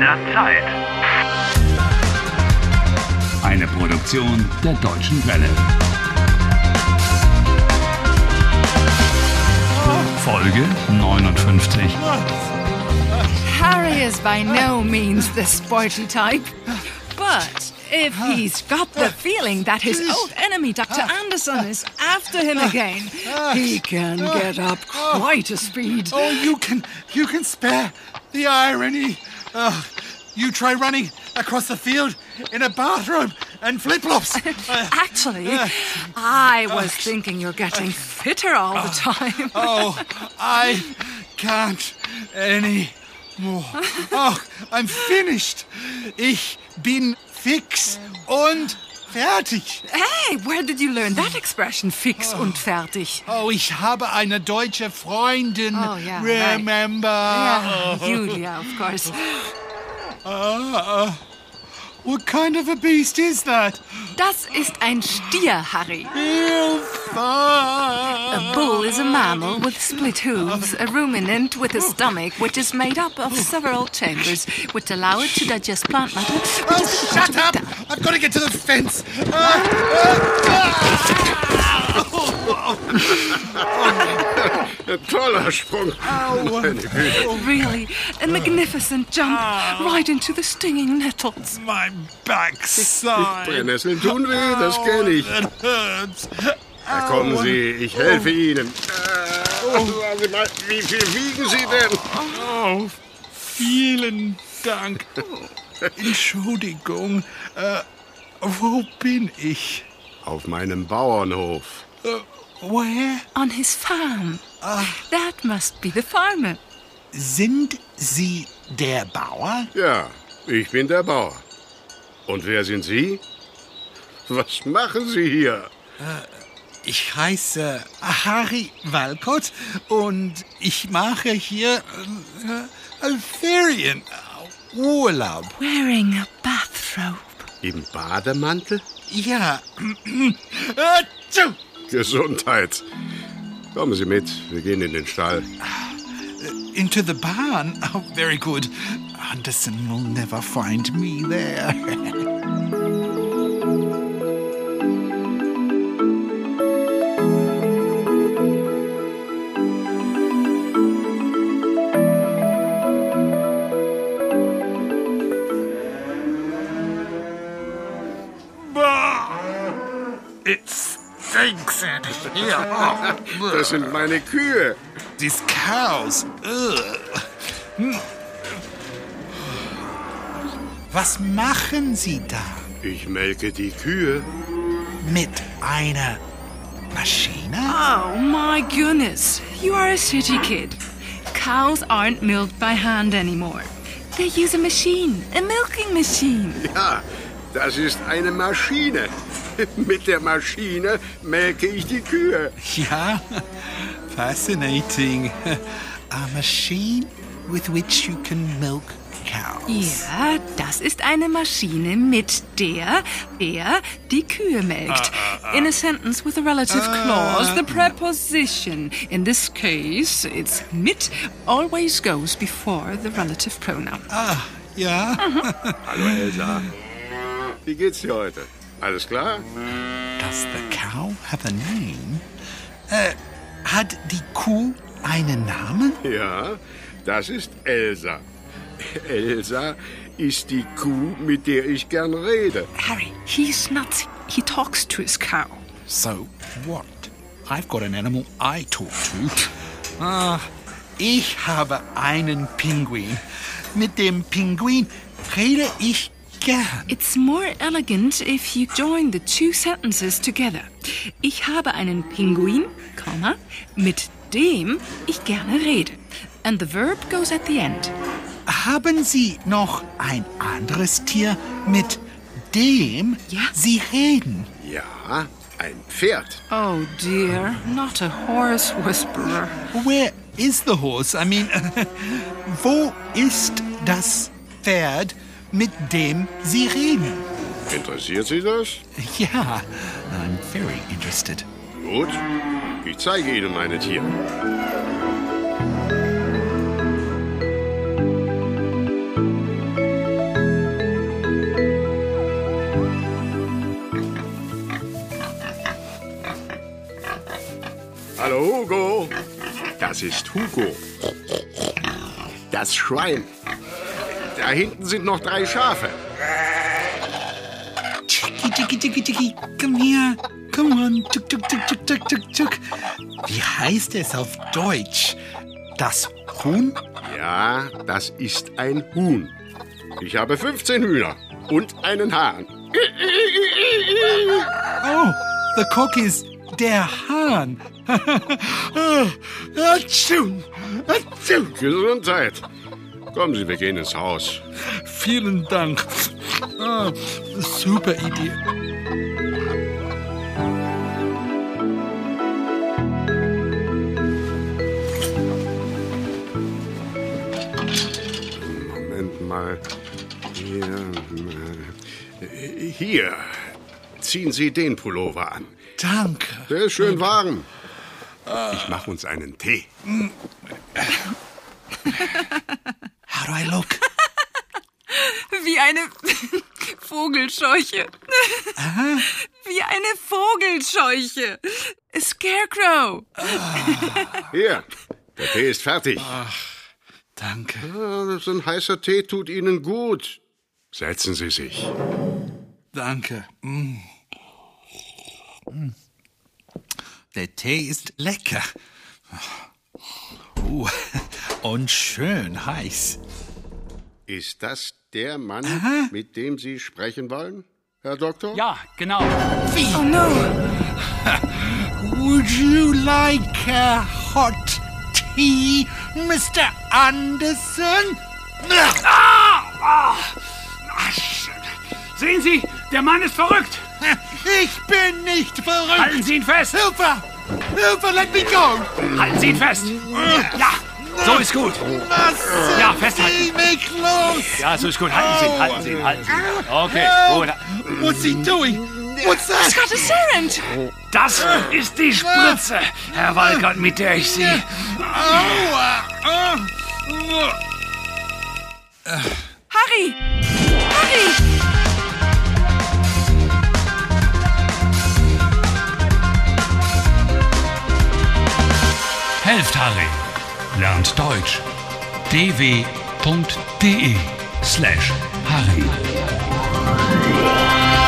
der Zeit. Eine Produktion der Deutschen Welle. Folge 59. Harry is by no means the sporty type, but if he's got the feeling that his old enemy Dr. Anderson is after him again, he can get up quite a speed. Oh, you can spare the irony. You try running across the field in a bathrobe and flip-flops. Actually, I was thinking you're getting fitter all the time. Oh, I can't anymore. Oh, I'm finished. Ich bin fix und fertig. Hey, where did you learn that expression, fix und fertig? Oh, ich habe eine deutsche Freundin. Oh, yeah, Remember? Yeah, Julia, of course. What kind of a beast is that? Das ist ein Stier, Harry. Hilfe! A bull is a mammal with split hooves, a ruminant with a stomach which is made up of several chambers which allow it to digest plant matter. Oh, shut up! I've got to get to the fence. Toller Sprung. Meine Güte. Really, a magnificent jump right into the stinging nettles. My backside. Brennnesseln tun weh, das kenne ich. It hurts. Da kommen Sie, ich helfe Ihnen. Sagen Sie mal, wie viel wiegen Sie denn? Oh, vielen Dank. Entschuldigung. Wo bin ich? Auf meinem Bauernhof. Where? On his farm. That must be the farmer. Sind Sie der Bauer? Ja, ich bin der Bauer. Und wer sind Sie? Was machen Sie hier? Ich heiße Harry Walcott und ich mache hier Ferienurlaub. Wearing a bathrobe. Im Bademantel? Ja. Gesundheit. Kommen Sie mit, wir gehen in den Stall. Into the barn? Oh, very good. Anderson will never find me there. It stinks in here. Das sind meine Kühe. These cows. Ugh. Was machen Sie da? Ich melke die Kühe. Mit einer Maschine? Oh my goodness, you are a city kid. Cows aren't milked by hand anymore. They use a machine, a milking machine. Ja, das ist eine Maschine. Mit der Maschine melke ich die Kühe. Ja, fascinating. A machine with which you can milk cows. Ja, das ist eine Maschine, mit der er die Kühe melkt. In a sentence with a relative clause, the preposition. In this case, it's mit always goes before the relative pronoun. Ja. Hallo Elsa. Wie geht's dir heute? Alles klar? Does the cow have a name? Hat die Kuh einen Namen? Ja, das ist Elsa. Elsa ist die Kuh, mit der ich gern rede. Harry, he's nuts. He talks to his cow. So what? I've got an animal I talk to. Ich habe einen Pinguin. Mit dem Pinguin rede ich gern. It's more elegant if you join the two sentences together. Ich habe einen Pinguin, Komma, mit dem ich gerne rede. And the verb goes at the end. Haben Sie noch ein anderes Tier, mit dem Sie reden? Ja, ein Pferd. Oh dear, not a horse whisperer. Where is the horse? I mean, wo ist das Pferd, mit dem Sie reden? Interessiert Sie das? Ja, I'm very interested. Gut, ich zeige Ihnen meine Tiere. Hallo Hugo. Das ist Hugo. Das Schwein. Da hinten sind noch 3 Schafe. Chicky, komm her. Come on. Tuk, tuk, tuk, tuk, tuk, tuk, tuk. Wie heißt es auf Deutsch? Das Huhn? Ja, das ist ein Huhn. Ich habe 15 Hühner und einen Hahn. Oh, the cock is der Hahn. Atschum, atschum. Gesundheit. Kommen Sie, wir gehen ins Haus. Vielen Dank. Super Idee. Moment mal. Hier. Ziehen Sie den Pullover an. Danke. Der ist schön warm. Ich mache uns einen Tee. How do I look? Wie eine Vogelscheuche. Wie eine Vogelscheuche. A scarecrow. Hier, der Tee ist fertig. Danke. So ein heißer Tee tut Ihnen gut. Setzen Sie sich. Danke. Der Tee ist lecker. Und schön heiß. Ist das der Mann, mit dem Sie sprechen wollen, Herr Doktor? Ja, genau. Wie? Oh no. Would you like a hot tea, Mr. Anderson? Sehen Sie, der Mann ist verrückt. Ich bin nicht verrückt. Halten Sie ihn fest. Hilfe! Hilfe, let me go! Halten Sie ihn fest. Ja, so ist gut. Lassen Ja, festhalten. Sie mich los! Ja, so ist gut. Halten Sie ihn. Okay, gut. What's he doing? What's that? Got a syringe. Das ist die Spritze, Herr Walcott, mit der ich Sie... Harry! Harry! Helft Harry. Lernt Deutsch. dw.de/Harry.